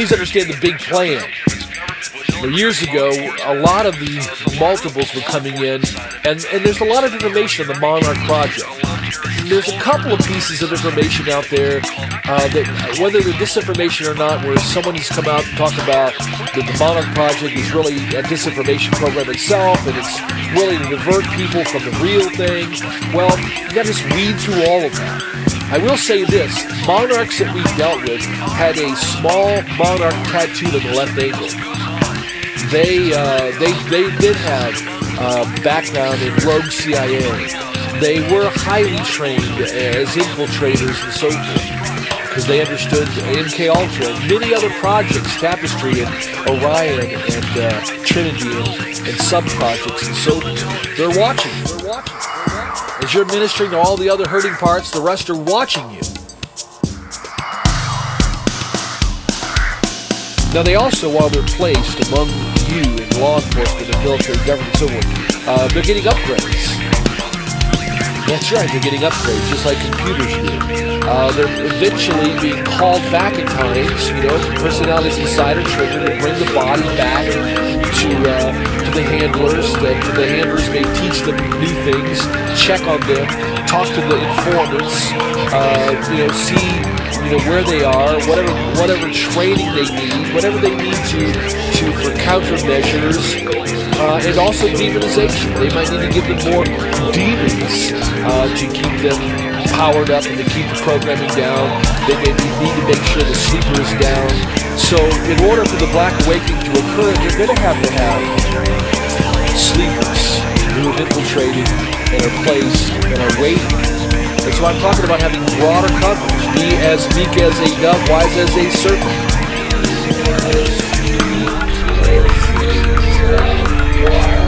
please understand the big plan. Years ago, a lot of the multiples were coming in, and there's a lot of information on the Monarch Project. There's a couple of pieces of information out there that, whether they're disinformation or not, where someone has come out and talked about that the Monarch Project is really a disinformation program itself, and it's really to divert people from the real thing. Well, you got to just weed through all of that. I will say this, monarchs that we dealt with had a small monarch tattooed on the left ankle. They did have background in rogue CIA. They were highly trained as infiltrators and so forth because they understood MK Ultra and many other projects, Tapestry and Orion and Trinity and sub-projects and so forth. They're watching you. As you're ministering to all the other hurting parts, the rest are watching you. Now, they also, while they're placed among you in law enforcement and military government and so forth, they're getting upgrades. That's right, they're getting upgrades, just like computers do. They're eventually being called back at times, personalities inside are triggered and bring the body back to the handlers. The handlers may teach them new things, check on them, talk to the informants, see where they are, whatever training they need, whatever they need to for countermeasures, and also demonization. They might need to give them more demons to keep them powered up and to keep the programming down. They may need to make sure the sleeper is down. So in order for the Black Awakening to occur, they're going to have sleepers who have infiltrated and are placed and are waiting. And so I'm talking about having broader coverage. Be as meek as a dove, wise as a serpent.